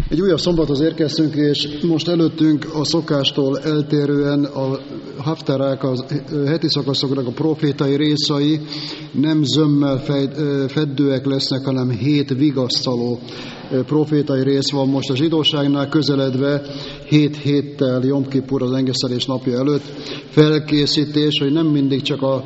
Egy újabb szombathoz érkeztünk, és most előttünk a szokástól eltérően a haftarák, a heti szakaszoknak a profétai részei nem zömmel feddőek lesznek, hanem 7 vigasztaló profétai rész van most a zsidóságnál közeledve, 7 héttel Jom Kippur az engesztelés napja előtt felkészítés, hogy nem mindig csak a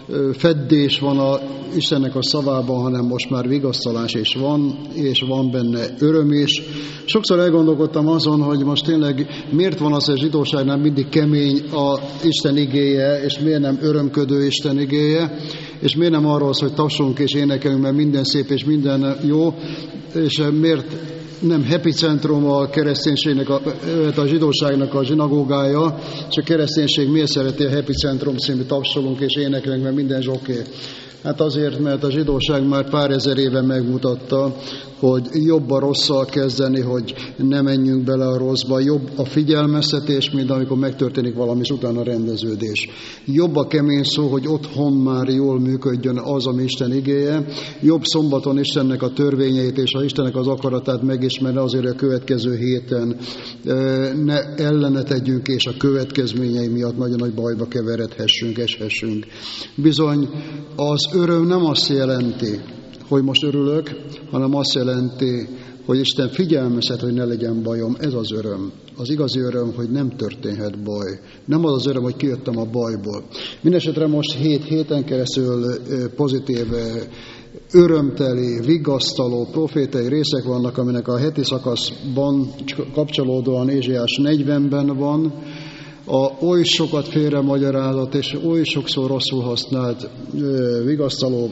feddés van a Istennek a szavában, hanem most már vigasztalás is van, és van benne öröm is. Sokszor elgondolkodtam azon, hogy most tényleg miért van az, hogy a zsidóságnál mindig kemény a Isten igéje, és miért nem örömködő Isten igéje, és miért nem arról szól, hogy tapsolunk és énekelünk, mert minden szép és minden jó, és miért nem epicentrum a kereszténységnek, a zsidóságnak a zsinagógája, és a kereszténység miért szereti a epicentrum című tapsolunk és énekelünk, mert minden zsoké. Hát azért, mert a zsidóság már pár ezer éve megmutatta, hogy jobb a rosszal kezdeni, hogy ne menjünk bele a rosszba, jobb a figyelmeztetés, mint amikor megtörténik valami, és utána a rendeződés. Jobb a kemény szó, hogy otthon már jól működjön az, ami Isten igéje. Jobb szombaton Istennek a törvényeit és a Istennek az akaratát megismerni azért, hogy a következő héten ne ellene tegyünk, és a következményei miatt nagyon nagy bajba keveredhessünk, eshessünk. Bizony, az öröm nem azt jelenti, hogy most örülök, hanem azt jelenti, hogy Isten figyelmeztet, hogy ne legyen bajom. Ez az öröm. Az igazi öröm, hogy nem történhet baj. Nem az az öröm, hogy kijöttem a bajból. Mindenesetre most 7 héten keresztül pozitív, örömteli, vigasztaló profétai részek vannak, aminek a heti szakaszban kapcsolódóan Ézsaiás 40-ben van, oly sokat félremagyarázott és oly sokszor rosszul használt vigasztaló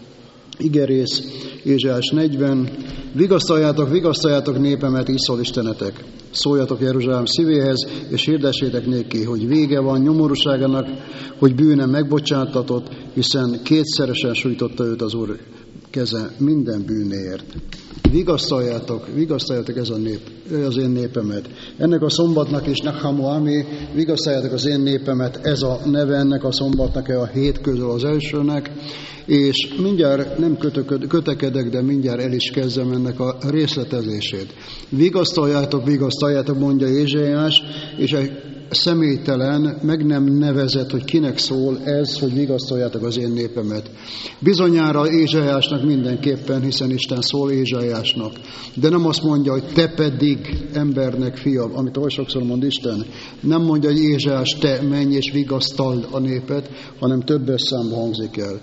igerész, Ézsaiás 40. Vigasztaljátok népemet, Iszrael istenetek. Szóljatok Jeruzsálem szívéhez, és hirdessétek néki, hogy vége van nyomorúságának, hogy bűne megbocsátatott, hiszen kétszeresen sújtotta őt az Úr keze minden bűnéért. Vigasztaljátok ez a nép, az én népemet. Ennek a szombatnak is Nachamu Ami, vigasztaljátok az én népemet, ez a neve ennek a szombatnak, a 7 közül az elsőnek, és mindjárt nem kötekedek, de mindjárt el is kezdem ennek a részletezését. Vigasztaljátok, mondja Ézsaiás, és egy személytelen, meg nem nevezett, hogy kinek szól ez, hogy vigasztaljátok az én népemet. Bizonyára Ézsaiásnak mindenképpen, hiszen Isten szól Ézsaiásnak. De nem azt mondja, hogy te pedig embernek fia, amit oly sokszor mond Isten. Nem mondja, hogy Ézsaiás, te menj és vigasztald a népet, hanem többes számba hangzik el.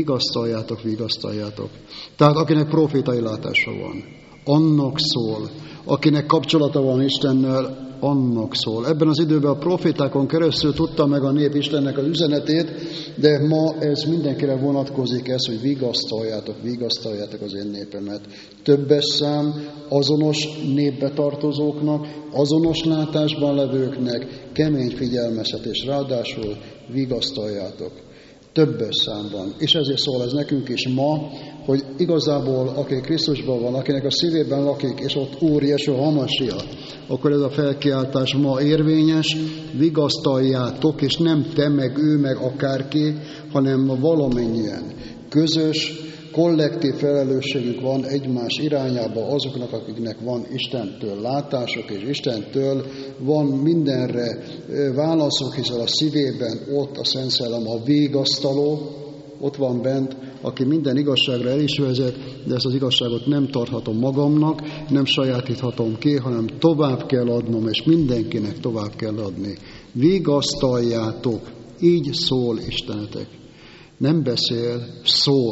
Vigasztaljátok. Tehát akinek profétai látása van, annak szól. Akinek kapcsolata van Istennel, annak szól. Ebben az időben a profétákon keresztül tudta meg a nép Istennek az üzenetét, de ma ez mindenkire vonatkozik, ez, hogy vigasztaljátok az én népemet. Többes szám azonos népbe tartozóknak, azonos látásban levőknek, kemény figyelmeztetés, ráadásul vigasztaljátok. Többes számban. És ezért szól ez nekünk is ma, hogy igazából, aki Krisztusban van, akinek a szívében lakik, és ott Úr Jesúa Hamasia, akkor ez a felkiáltás ma érvényes, vigasztaljátok, és nem te, meg ő, meg akárki, hanem valamennyien. Közös, kollektív felelősségük van egymás irányába azoknak, akiknek van Istentől látások, és Istentől van mindenre válaszok, hiszen a szívében ott a Szent Szellem a vigasztaló, ott van bent, aki minden igazságra el is vezet, de ezt az igazságot nem tarthatom magamnak, nem sajátíthatom ki, hanem tovább kell adnom, és mindenkinek tovább kell adni. Vigasztaljátok, így szól Istenetek. Nem beszél, szól.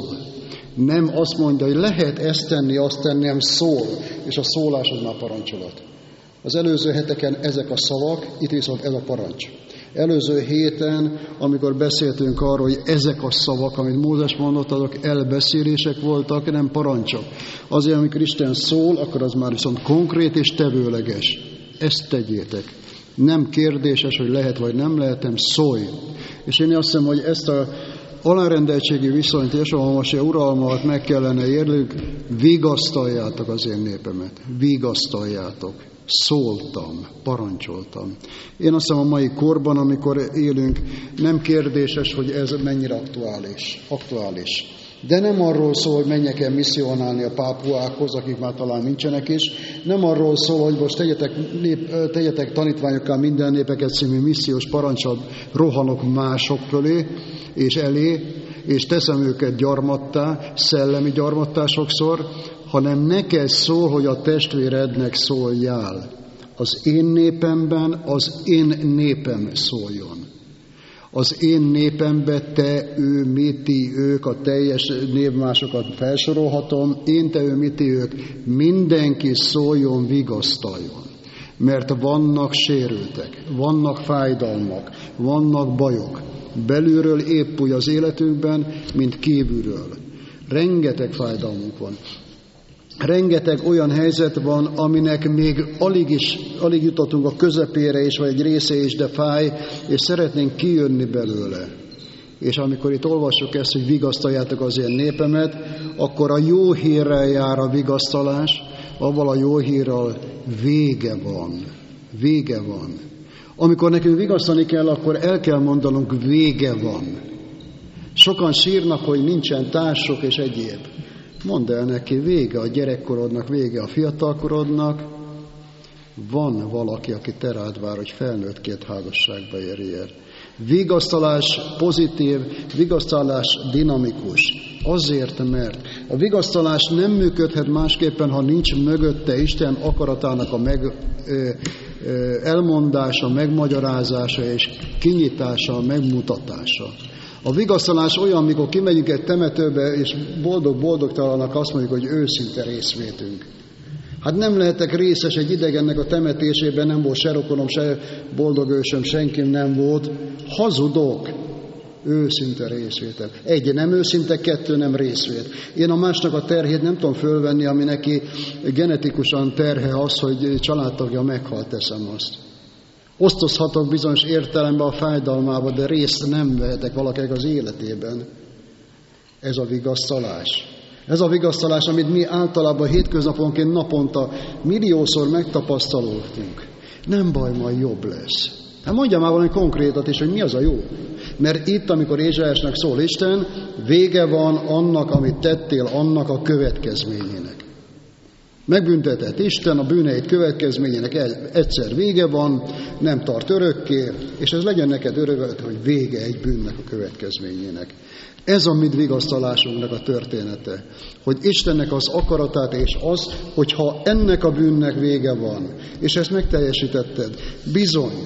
Nem azt mondja, hogy lehet ezt tenni, azt tenni, nem szól, és a szólás az már parancsolat. Az előző heteken ezek a szavak, itt viszont ez a parancs. Előző héten, amikor beszéltünk arról, hogy ezek a szavak, amit Mózes mondott, azok elbeszélések voltak, nem parancsok. Azért, amikor Isten szól, akkor az már viszont konkrét és tevőleges. Ezt tegyétek. Nem kérdéses, hogy lehet vagy nem lehet, nem szólj. És én azt hiszem, hogy ezt a alárendeltségi viszonyt, Jesúa Hamasia uralmat meg kellene érlünk, vigasztaljátok az én népemet. Vigasztaljátok. Szóltam, parancsoltam. Én azt hiszem a mai korban, amikor élünk, nem kérdéses, hogy ez mennyire aktuális. De nem arról szól, hogy menjek el misszionálni a pápuákhoz, akik már talán nincsenek is. Nem arról szól, hogy most tegyetek tanítványokká minden népeket című missziós parancsot rohanok mások fölé és elé, és teszem őket gyarmattá, szellemi gyarmattá sokszor, hanem neked szól, hogy a testvérednek szóljál. Az én népemben az én népem szóljon. Az én népembe te, ő, mi, ti, ők, a teljes névmásokat felsorolhatom, én, te, ő, mi, ti, ők, mindenki szóljon, vigasztaljon. Mert vannak sérültek, vannak fájdalmak, vannak bajok. Belülről épp úgy az életünkben, mint kívülről. Rengeteg fájdalmunk van. Rengeteg olyan helyzet van, aminek még alig jutottunk a közepére is, vagy egy része is, de fáj, és szeretnénk kijönni belőle. És amikor itt olvassuk ezt, hogy vigasztaljátok az én népemet, akkor a jó hírrel jár a vigasztalás, avval a jó hírrel vége van. Vége van. Amikor nekünk vigasztalni kell, akkor el kell mondanunk, vége van. Sokan sírnak, hogy nincsen társuk és egyéb. Mondd el neki, vége a gyerekkorodnak, vége a fiatalkorodnak. Van valaki, aki te rád vár, hogy felnőttként házasságba érjél. Vigasztalás pozitív, vigasztalás dinamikus. Azért, mert a vigasztalás nem működhet másképpen, ha nincs mögötte Isten akaratának a elmondása, megmagyarázása és kinyitása, megmutatása. A vigasztalás olyan, amikor kimegyünk egy temetőbe, és boldog-boldogtalanak azt mondjuk, hogy őszinte részvétünk. Hát nem lehetek részes egy idegennek a temetésében, nem volt se rokonom, se boldog ősöm, senkim nem volt. Hazudok. Őszinte részvétel. Egy, nem őszinte, kettő, nem részvét. Én a másnak a terhét nem tudom fölvenni, ami neki genetikusan terhe az, hogy családtagja meghalt, teszem azt. Osztozhatok bizonyos értelemben a fájdalmába, de részt nem vehetek valakinek az életében. Ez a vigasztalás. Ez a vigasztalás, amit mi általában hétköznaponként naponta milliószor megtapasztaloltunk. Nem baj, majd jobb lesz. Hát mondja már valami konkrétat is, hogy mi az a jó. Mert itt, amikor Ézsaiásnak szól Isten, vége van annak, amit tettél, annak a következményének. Megbüntetett Isten, a bűneit következményének egyszer vége van, nem tart örökké, és ez legyen neked örököd, hogy vége egy bűnnek a következményének. Ez a mi vigasztalásunknak a története, hogy Istennek az akaratát és az, hogyha ennek a bűnnek vége van, és ezt megteljesítetted, bizony,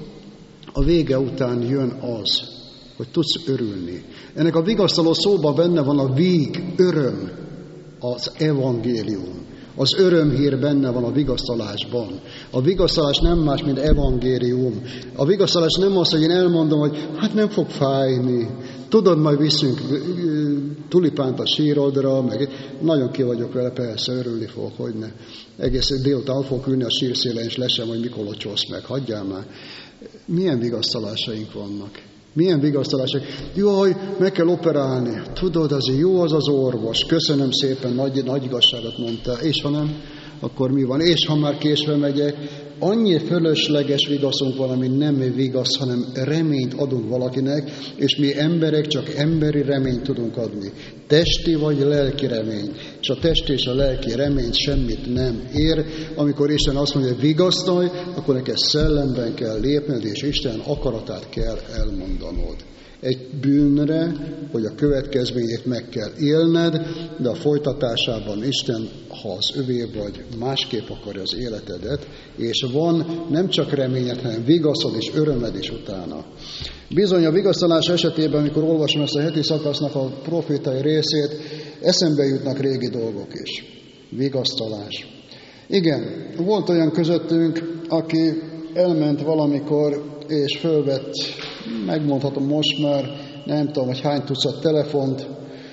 a vége után jön az, hogy tudsz örülni. Ennek a vigasztaló szóban benne van a víg, öröm, az evangélium. Az örömhír benne van a vigasztalásban. A vigasztalás nem más, mint evangélium. A vigasztalás nem az, hogy én elmondom, hogy hát nem fog fájni. Tudod, majd viszünk tulipánt a sírodra, meg nagyon ki vagyok vele, persze, örülni fogok, hogyne. Egész délután fogok ülni a sírszélen, és lesem, hogy mikor locsolsz meg. Hagyjál már. Milyen vigasztalásaink vannak? Milyen vigasztalások? Jaj, meg kell operálni. Tudod, azért jó az az orvos. Köszönöm szépen, nagy igazságot mondtál. És ha nem, akkor mi van? És ha már késve megyek, annyi fölösleges vigaszunk van, ami nem vigasz, hanem reményt adunk valakinek, és mi emberek csak emberi reményt tudunk adni. Testi vagy lelki remény. És a testi és a lelki remény semmit nem ér. Amikor Isten azt mondja, hogy vigasztalj, akkor neked szellemben kell lépned, és Isten akaratát kell elmondanod. Egy bűnre, hogy a következményét meg kell élned, de a folytatásában Isten, ha az övé vagy, másképp akarja az életedet, és van nem csak reményed, hanem vigaszod és örömed is utána. Bizony a vigasztalás esetében, amikor olvasom ezt a heti szakasznak a profétai részét, eszembe jutnak régi dolgok is. Vigasztalás. Igen, volt olyan közöttünk, aki elment valamikor, és fölvett, megmondhatom most már, nem tudom, hogy hány tucat telefont,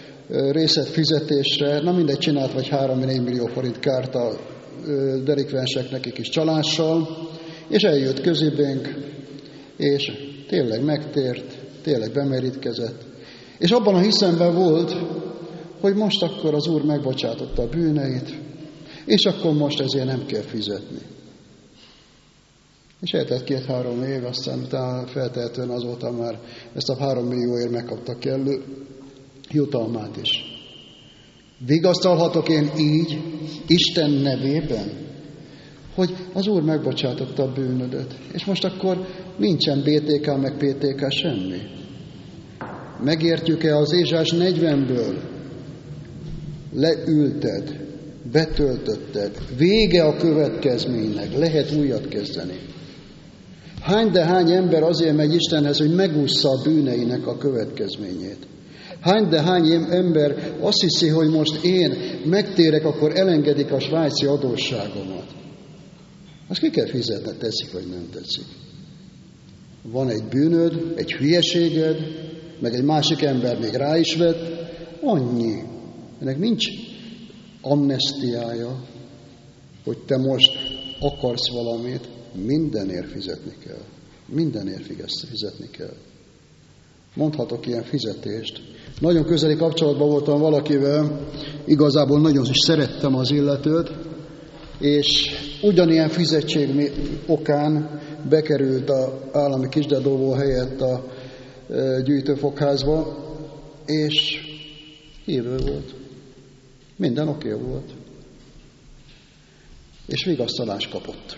részletfizetésre, na mindegy, csinált vagy 3-4 millió forint kárt a delikvenseknek egy kis csalással, és eljött közébénk, és tényleg megtért, tényleg bemerítkezett. És abban a hiszemben volt, hogy most akkor az Úr megbocsátotta a bűneit, és akkor most ezért nem kell fizetni. És eltelt 2-3 év, aztán utána feltehetően azóta már ezt a 3 millióért megkapta kellő jutalmát is. Vigasztalhatok én így, Isten nevében, hogy az Úr megbocsátotta a bűnödet, és most akkor nincsen BTK meg PTK semmi. Megértjük-e az Ézsás 40-ből? Leülted, betöltötted, vége a következménynek, lehet újat kezdeni. Hány de hány ember azért megy Istenhez, hogy megússza a bűneinek a következményét. Hány de hány ember azt hiszi, hogy most én megtérek, akkor elengedik a svájci adósságomat. Azt ki kell fizetni, tetszik vagy nem tetszik. Van egy bűnöd, egy hülyeséged, meg egy másik ember még rá is vett, annyi. Ennek nincs amnestiája, hogy te most akarsz valamit, mindenért fizetni kell. Mindenért fizetni kell. Mondhatok ilyen fizetést. Nagyon közeli kapcsolatban voltam valakivel, igazából nagyon is szerettem az illetőt, és ugyanilyen fizetség okán bekerült az állami kisdedóvó helyett a gyűjtőfogházba, és hívő volt. Minden oké volt. És vigasztalást kapott.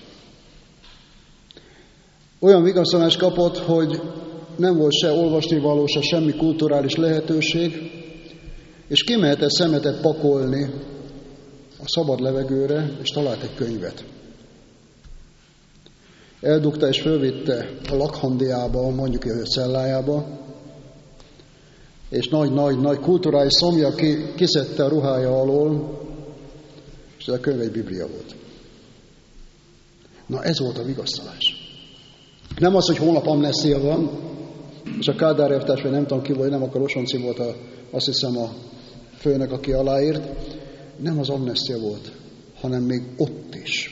Olyan vigasztalást kapott, hogy nem volt se olvasnivaló, se semmi kulturális lehetőség, és kimehetett szemetet pakolni a szabad levegőre, és talált egy könyvet. Eldugta és fölvitte a lakhandiába, mondjuk a cellájába, és nagy kulturális szomja kiszedte a ruhája alól, és ez a könyv egy Biblia volt. Na ez volt a vigasztalás. Nem az, hogy holnap amnestia van, és a Kádár elvtárs, vagy nem tudom ki volt, nem akkor Osonci volt, azt hiszem a főnök, aki aláírt, nem az amnestia volt, hanem még ott is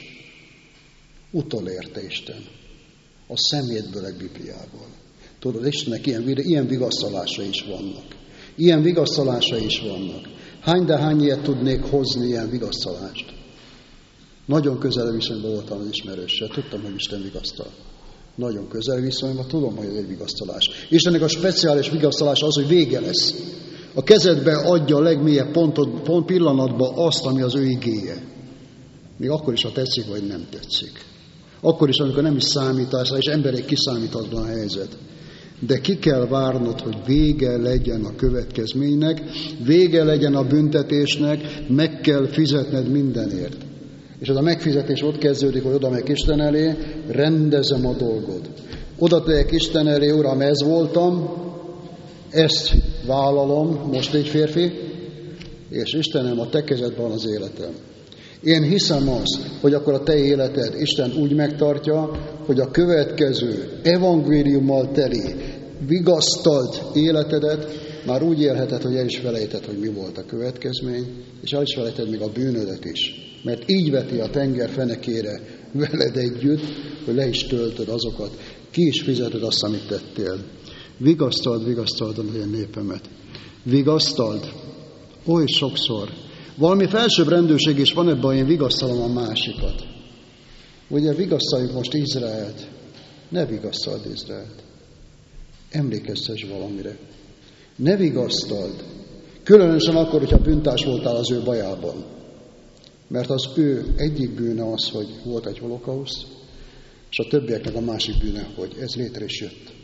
utolérte Isten a szemétből Bibliából. Tudod, Istennek ilyen vigasztalása is vannak. Ilyen vigasztalása is vannak. Hány de hány ilyet tudnék hozni, ilyen vigasztalást? Nagyon közel viszonyban voltam az ismerőssel, tudtam, hogy Isten vigasztal. Nagyon közel viszonyban, tudom, hogy ez egy vigasztalás. Istennek a speciális vigasztalás az, hogy vége lesz. A kezedbe adja a legmélyebb pillanatban azt, ami az ő igéje. Még akkor is, ha tetszik, vagy nem tetszik. Akkor is, amikor nem is számítás, és emberek kiszámíthatatlan a helyzet. De ki kell várnod, hogy vége legyen a következménynek, vége legyen a büntetésnek, meg kell fizetned mindenért. És az a megfizetés ott kezdődik, hogy oda megyek Isten elé, rendezem a dolgot. Oda tegyek Isten elé, Uram, ez voltam, ezt vállalom, most egy férfi, és Istenem, a te kezedben van az életem. Én hiszem azt, hogy akkor a te életed Isten úgy megtartja, hogy a következő evangéliummal teli, vigasztalt életedet már úgy élheted, hogy el is felejted, hogy mi volt a következmény, és el is felejted még a bűnödet is. Mert így veti a tenger fenekére veled együtt, hogy le is töltöd azokat, ki is fizeted azt, amit tettél. Vigasztald a ilyen népemet. Vigasztald. Oly sokszor. Valami felsőbb rendőrség is van ebben, én vigasztalom a másikat. Ugye vigasztaljuk most Izraelt. Ne vigasztald Izraelt. Emlékeztes valamire. Ne vigasztald. Különösen akkor, hogyha bűntárs voltál az ő bajában. Mert az ő egyik bűne az, hogy volt egy holokauszt, és a többieknek a másik bűne, hogy ez létre is jött.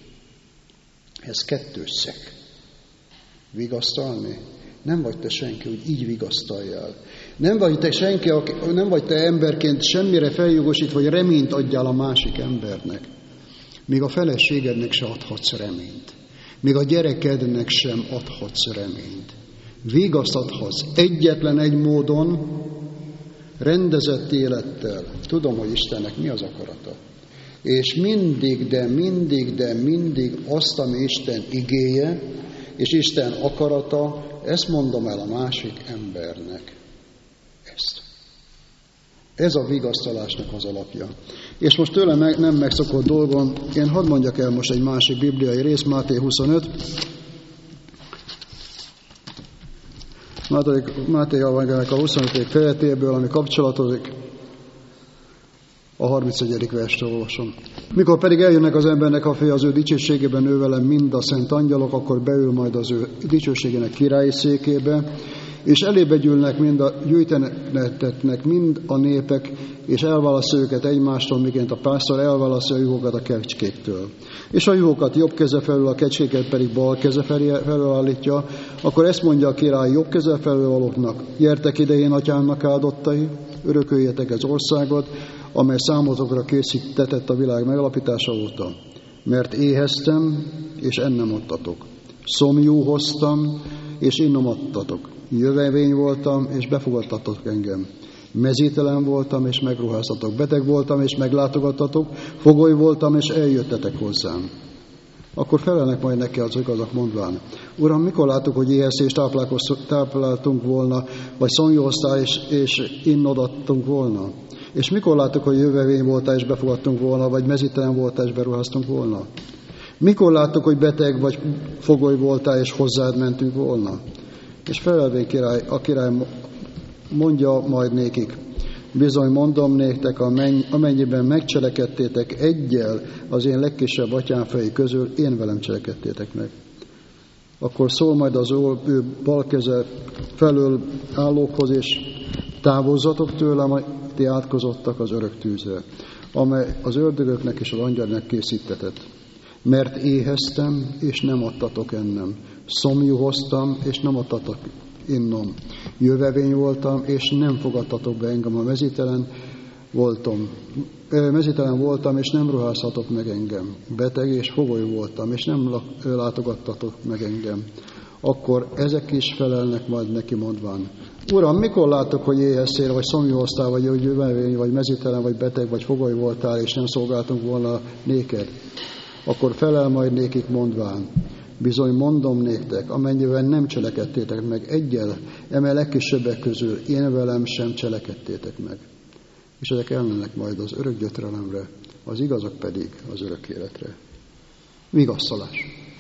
Ez kettős szeg. Vigasztalni? Nem vagy te senki, hogy így vigasztaljál. Nem vagy te senki, nem vagy te emberként semmire feljogosítva, hogy reményt adjál a másik embernek. Még a feleségednek se adhatsz reményt. Még a gyerekednek sem adhatsz reményt. Vigasztalhatsz egyetlen egy módon, rendezett élettel. Tudom, hogy Istennek mi az akarata. És mindig azt, ami Isten igéje, és Isten akarata, ezt mondom el a másik embernek. Ezt. Ez a vigasztalásnak az alapja. És most tőlem nem megszokott dolgon, én hadd mondjak el most egy másik bibliai rész, Máté 25. Máté evangéliumának a 25. fejetéből, ami kapcsolatozik, a 31. verstől olvasom. Mikor pedig eljönnek az embernek a fia az ő dicsőségében, ő velem mind a szent angyalok, akkor beül majd az ő dicsőségének királyi székébe, És elébe gyűjtenek mind a népek, és elválasztja őket egymástól, miként a pásztor elválasztja a juhokat a kecskéktől. És a juhokat jobb keze felül, a kecskéket pedig bal keze felül állítja, akkor ezt mondja a király jobb keze felül valóknak: gyertek ide, én atyámnak áldottai, örököljetek az országot, amely számotokra készítetett a világ megalapítása óta. Mert éheztem, és ennem adtatok. Szomjú hoztam, és innom adtatok. Jövevény voltam, és befogadtatok engem. Mezítelen voltam, és megruháztatok. Beteg voltam, és meglátogattatok. Fogoly voltam, és eljöttetek hozzám. Akkor felelnek majd neki az igazak mondván: Uram, mikor láttuk, hogy éheztél, és tápláltunk volna, vagy szomjóztál, és innod adtunk volna? És mikor láttuk, hogy jövevény voltál, és befogadtunk volna, vagy mezítelen voltál, és beruháztunk volna? Mikor láttuk, hogy beteg vagy fogoly voltál, és hozzád mentünk volna? És felelvén a király mondja majd nékik: bizony mondom néktek, amennyiben megcselekedtétek egyel az én legkisebb atyámfejé közül, én velem cselekedtétek meg. Akkor szól majd az ő bal keze felől állókhoz, és távozzatok tőlem, ti átkozottak az örök tűzre, amely az ördögöknek és az angyalnak készítetett. Mert éheztem, és nem adtatok ennem. Szomjú hoztam, és nem adtatok innom. Jövevény voltam, és nem fogadtatok be engem. A mezítelen voltam, és nem ruházhatok meg engem. Beteg és fogoly voltam, és nem látogattatok meg engem. Akkor ezek is felelnek majd neki mondván: Uram, mikor látok, hogy éheztél, vagy szomjú hoztál, vagy jövevény, vagy mezítelen, vagy beteg, vagy fogoly voltál, és nem szolgáltunk volna néked? Akkor felel majd nékik mondván: bizony mondom néktek, amennyiben nem cselekedtétek meg egyel, eme legkisebbek közül, én velem sem cselekedtétek meg. És ezek elmennek majd az örök gyötrelemre, az igazak pedig az örök életre. Vigasztalás.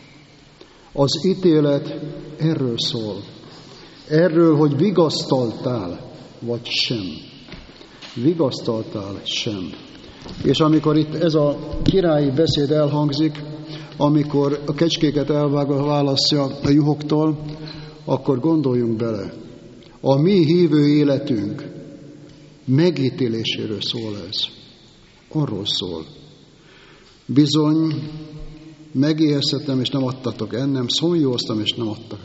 Az ítélet erről szól. Erről, hogy vigasztaltál, vagy sem. Vigasztaltál, sem. És amikor itt ez a királyi beszéd elhangzik, amikor a kecskéket elvágva választja a juhoktól, akkor gondoljunk bele. A mi hívő életünk megítéléséről szól ez. Arról szól. Bizony, megéheztettem, és nem adtatok ennem, szomjóztam, és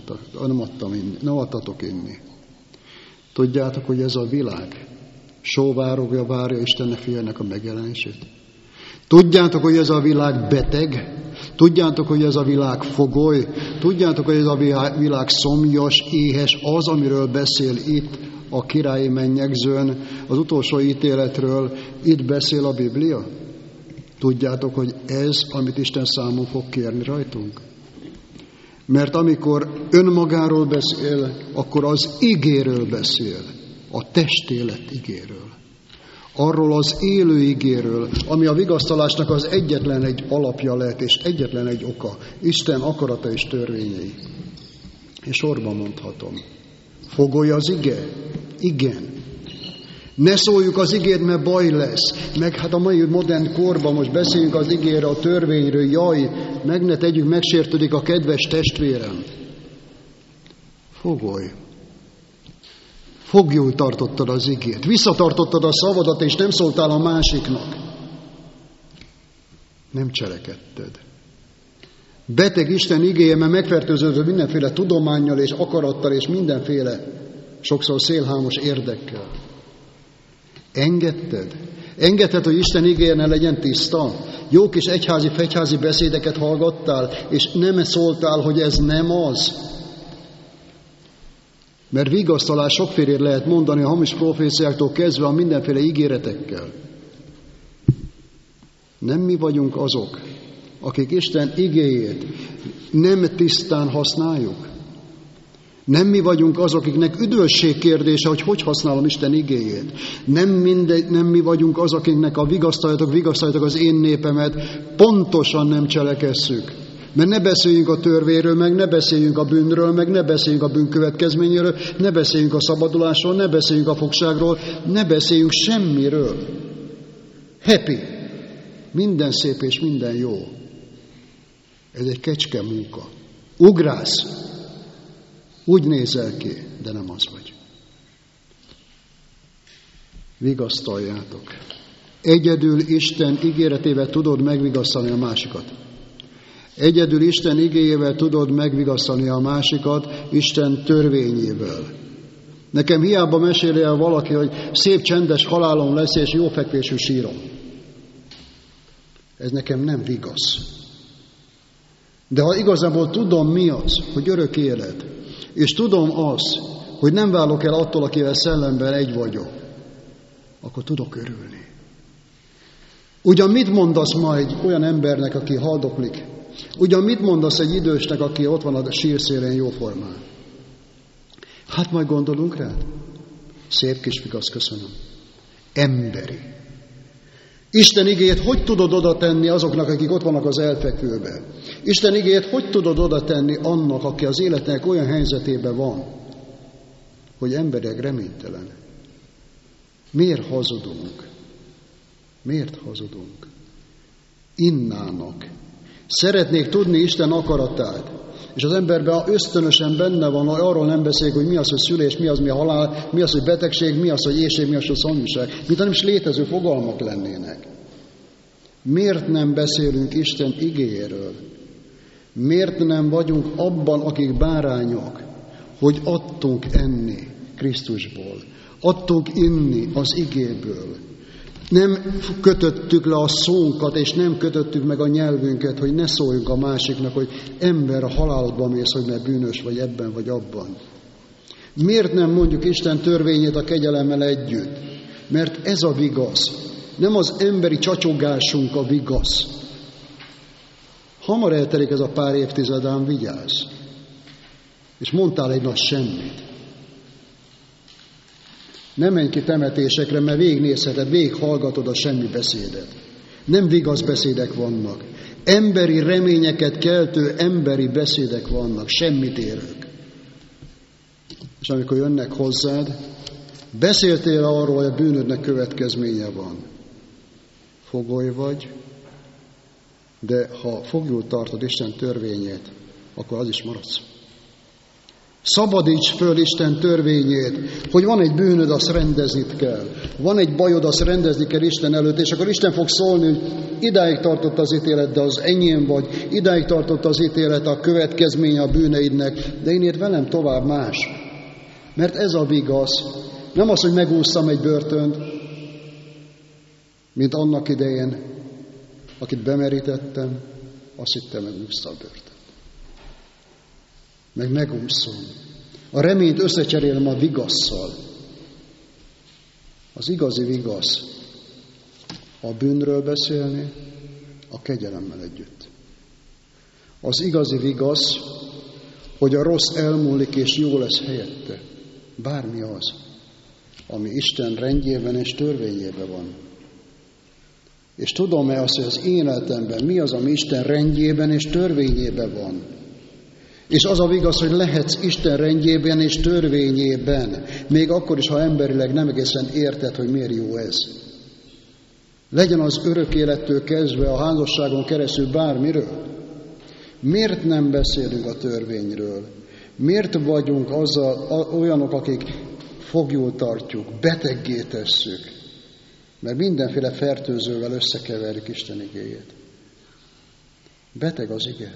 nem adtatok inni. Tudjátok, hogy ez a világ sóvárogja, várja Istennek fiának a megjelenését? Tudjátok, hogy ez a világ beteg? Tudjátok, hogy ez a világ fogoly? Tudjátok, hogy ez a világ szomjas, éhes? Az, amiről beszél itt a királyi mennyegzőn, az utolsó ítéletről, itt beszél a Biblia? Tudjátok, hogy ez, amit Isten számon fog kérni rajtunk? Mert amikor önmagáról beszél, akkor az igéről beszél, a testélet igéről. Arról az élő igéről, ami a vigasztalásnak az egyetlen egy alapja lehet, és egyetlen egy oka. Isten akarata és törvényei. És sorban mondhatom. Fogoly az ige? Igen. Ne szóljuk az igét, mert baj lesz. Meg hát a mai modern korban most beszéljünk az igére, a törvényről. Jaj, meg ne tegyük, megsértődik a kedves testvérem. Fogoly. Foglyul tartottad az igét. Visszatartottad a szavadat, és nem szóltál a másiknak. Nem cselekedted. Beteg Isten igéje, mert megfertőződött mindenféle tudománnyal és akarattal és mindenféle, sokszor szélhámos érdekkel. Engedted? Engedted, hogy Isten igéje ne legyen tiszta? Jó kis egyházi beszédeket hallgattál, és nem szóltál, hogy ez nem az? Mert vigasztalás sokfélét lehet mondani a hamis proféciáktól kezdve a mindenféle ígéretekkel. Nem mi vagyunk azok, akik Isten igéjét nem tisztán használjuk. Nem mi vagyunk azok, akiknek üdvösség kérdése, hogy használom Isten igéjét. Nem mi vagyunk azok, akiknek a vigasztaljatok az én népemet, pontosan nem cselekesszük. Mert ne beszéljünk a törvényről, meg ne beszéljünk a bűnről, meg ne beszéljünk a bűn következményéről, ne beszéljünk a szabadulásról, ne beszéljünk a fogságról, ne beszéljünk semmiről. Happy. Minden szép és minden jó. Ez egy kecske munka. Ugrász. Úgy nézel ki, de nem az vagy. Vigasztaljátok. Egyedül Isten ígéretével tudod megvigasztalni a másikat. Egyedül Isten igéjével tudod megvigasztalni a másikat, Isten törvényével. Nekem hiába meséli el valaki, hogy szép csendes halálom lesz, és jó fekvésű sírom. Ez nekem nem vigasz. De ha igazából tudom, mi az, hogy örök élet, és tudom azt, hogy nem válok el attól, akivel szellemben egy vagyok, akkor tudok örülni. Ugyan mit mondasz ma egy olyan embernek, aki haldoklik? Ugyan mit mondasz egy idősnek, aki ott van a sírszélén jóformán? Hát majd gondolunk rád. Szép kis vigasz, köszönöm. Emberi. Isten igéjét hogy tudod oda tenni azoknak, akik ott vannak az elfekvőben? Isten igéjét hogy tudod oda tenni annak, aki az életnek olyan helyzetében van, hogy emberileg reménytelen? Miért hazudunk? Miért hazudunk? Innának. Szeretnék tudni Isten akaratát. És az emberben ösztönösen benne van, hogy arról nem beszéljük, hogy mi az, hogy szülés, mi az, mi a halál, mi az, hogy betegség, mi az, hogy éhség, mi az, hogy szomjúság. Mint nem is létező fogalmak lennének. Miért nem beszélünk Isten igéjéről? Miért nem vagyunk abban, akik bárányok, hogy adtunk enni Krisztusból? Adtunk inni az igéből. Nem kötöttük le a szónkat, és nem kötöttük meg a nyelvünket, hogy ne szóljunk a másiknak, hogy ember, a halálodba mész, hogy mert bűnös vagy ebben vagy abban. Miért nem mondjuk Isten törvényét a kegyelemmel együtt? Mert ez a vigasz. Nem az emberi csacsogásunk a vigasz. Hamar eltelik ez a pár évtized, ám vigyázz. És mondtál egy nagy semmit. Nem menj ki temetésekre, mert végignézheted, végighallgatod a semmi beszédet. Nem vigasz beszédek vannak. Emberi reményeket keltő emberi beszédek vannak, semmit érők. És amikor jönnek hozzád, beszéltél arról, hogy a bűnödnek következménye van. Fogoly vagy, de ha foglyul tartod Isten törvényét, akkor az is maradsz. Szabadíts föl Isten törvényét, hogy van egy bűnöd, azt rendezni kell. Van egy bajod, azt rendezni kell Isten előtt, és akkor Isten fog szólni, hogy idáig tartott az ítélet, de az enyém vagy, idáig tartott az ítélet, a következménye a bűneidnek, de én ért velem tovább más. Mert ez a vigasz, nem az, hogy megúsztam egy börtönt, mint annak idején, akit bemerítettem, azt hittem, megúszta a börtönt. Meg megúszom. A reményt összecserélem a vigasszal. Az igazi vigasz a bűnről beszélni, a kegyelemmel együtt. Az igazi vigasz, hogy a rossz elmúlik és jó lesz helyette. Bármi az, ami Isten rendjében és törvényében van. És tudom-e azt, hogy az életemben mi az, ami Isten rendjében és törvényében van? És az a vigasz, hogy lehetsz Isten rendjében és törvényében, még akkor is, ha emberileg nem egészen érted, hogy miért jó ez. Legyen az örök élettől kezdve a házasságon keresztül bármiről. Miért nem beszélünk a törvényről? Miért vagyunk olyanok, akik foglyul tartjuk, beteggé tesszük? Mert mindenféle fertőzővel összekeverjük Isten igéjét. Beteg az ige.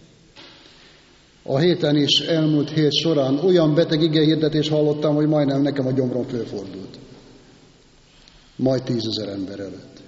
A héten is, elmúlt hét során olyan beteg igehirdetés hallottam, hogy majdnem nekem a gyomrom fölfordult. Majd 10 000 ember előtt.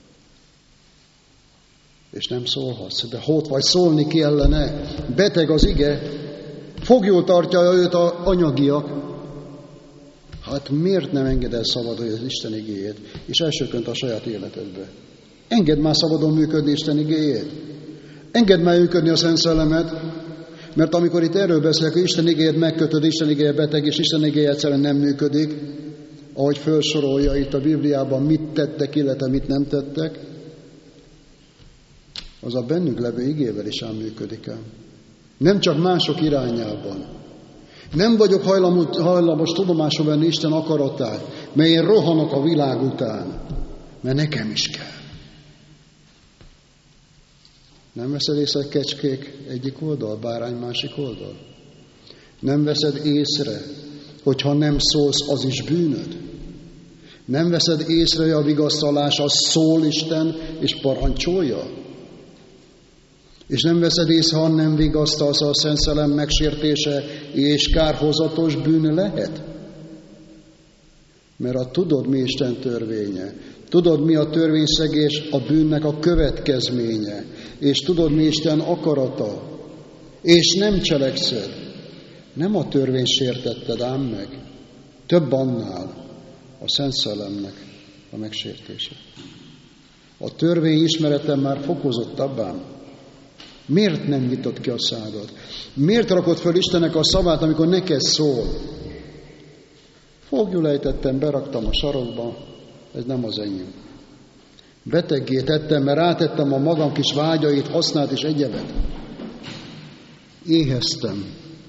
És nem szólhatsz, de hót vagy szólni kellene. Beteg az ige, foglyul tartja őt az anyagiak. Hát miért nem engedel szabadon az Isten igéjét, és elsőként a saját életedbe? Engedd már szabadon működni Isten igéjét. Engedd már működni a Szent Szellemet, mert amikor itt erről beszélek, hogy Isten igéjét megkötöd, Isten igéje beteg, és Isten igéje egyszerűen nem működik, ahogy felsorolja itt a Bibliában, mit tettek, illetve mit nem tettek, az a bennünk levő igével is ám működik ám. Nem csak mások irányában. Nem vagyok hajlamos tudomásul venni Isten akaratát, melyen rohanok a világ után, mert nekem is kell. Nem veszed észre, kecskék egyik oldal, bárány másik oldal? Nem veszed észre, hogyha nem szólsz, az is bűnöd? Nem veszed észre, hogy a vigasztalás az szól Isten, és parancsolja? És nem veszed észre, ha nem vigasztalsz, a Szent Szellem megsértése és kárhozatos bűn lehet? Mert tudod, mi Isten törvénye. Tudod, mi a törvényszegés, a bűnnek a következménye. És tudod, mi Isten akarata. És nem cselekszed. Nem a törvény sértetted ám meg. Több annál a Szent Szellemnek a megsértése. A törvény ismerete már fokozottabbá. Miért nem nyitott ki a szádat? Miért rakod föl Istennek a szavát, amikor neked szól? Foglyul ejtettem, beraktam a sarokba, ez nem az enyém. Beteggé tettem, mert rátettem a magam kis vágyait, hasznát és egyebet. Éheztem.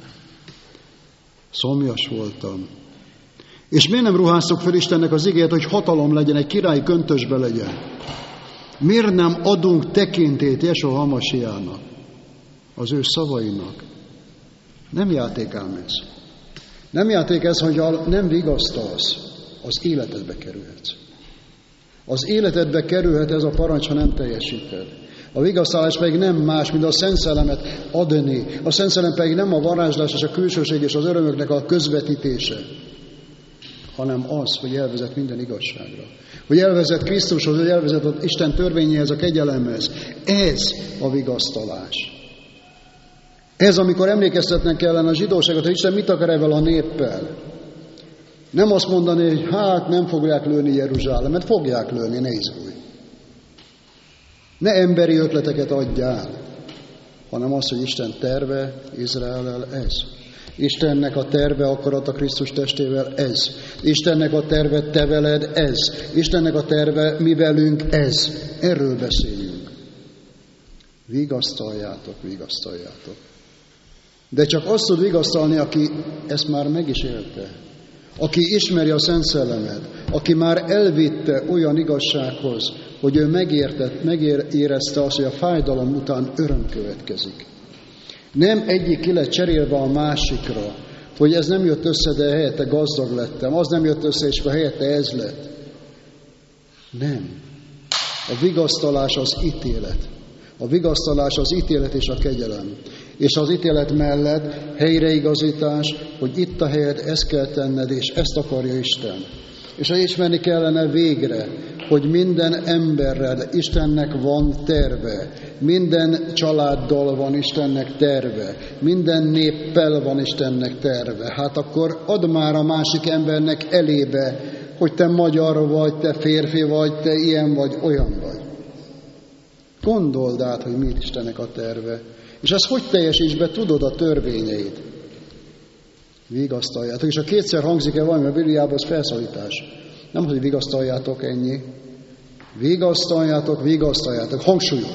Szomjas voltam. És miért nem ruházzuk fel Istennek az igét, hogy hatalom legyen, egy királyi köntösbe legyen? Miért nem adunk tekintét Jesó Hamasiának, az ő szavainak? Nem játék ám ez. Nem játék ez, hogy nem vigasztalsz, az életedbe kerülhetsz. Az életedbe kerülhet ez a parancs, ha nem teljesíted. A vigasztalás pedig nem más, mint a Szent Szellemet adni. A Szent Szellem pedig nem a varázslás és a külsőség és az örömöknek a közvetítése, hanem az, hogy elvezet minden igazságra. Hogy elvezet Krisztushoz, hogy elvezet az Isten törvényéhez, a kegyelemhez. Ez a vigasztalás. Ez, amikor emlékeztetnek kellene a zsidóságot, hogy Isten mit akar ezzel a néppel. Nem azt mondani, hogy hát nem fogják lőni Jeruzsálemet, fogják lőni, ne izgulj. Ne emberi ötleteket adjál, hanem az, hogy Isten terve Izraellel ez. Istennek a terve, akarata Krisztus testével ez. Istennek a terve te veled ez. Istennek a terve mi velünk ez. Erről beszéljünk. Vigasztaljátok, vigasztaljátok. De csak azt tud vigasztalni, aki ezt már meg is élte. Aki ismeri a Szent Szellemet, aki már elvitte olyan igazsághoz, hogy ő megérezte azt, hogy a fájdalom után öröm következik. Nem egyik ki lett cserélve a másikra, hogy ez nem jött össze, de helyette gazdag lettem, az nem jött össze, és a helyette ez lett. Nem. A vigasztalás az ítélet. A vigasztalás az ítélet és a kegyelem. És az ítélet mellett helyreigazítás, hogy itt a helyed, ezt kell tenned, és ezt akarja Isten. És ismerni kellene végre, hogy minden emberrel Istennek van terve, minden családdal van Istennek terve, minden néppel van Istennek terve. Hát akkor add már a másik embernek elébe, hogy te magyar vagy, te férfi vagy, te ilyen vagy, olyan vagy. Gondold át, hogy mi Istennek a terve. És ezt hogy teljesíts be, tudod a törvényeit. Vigasztaljátok. És ha kétszer hangzik el valami a Bibliában, az felszólítás. Nem, hogy vigasztaljátok, ennyi. Vigasztaljátok, vigasztaljátok. Hangsúlyos.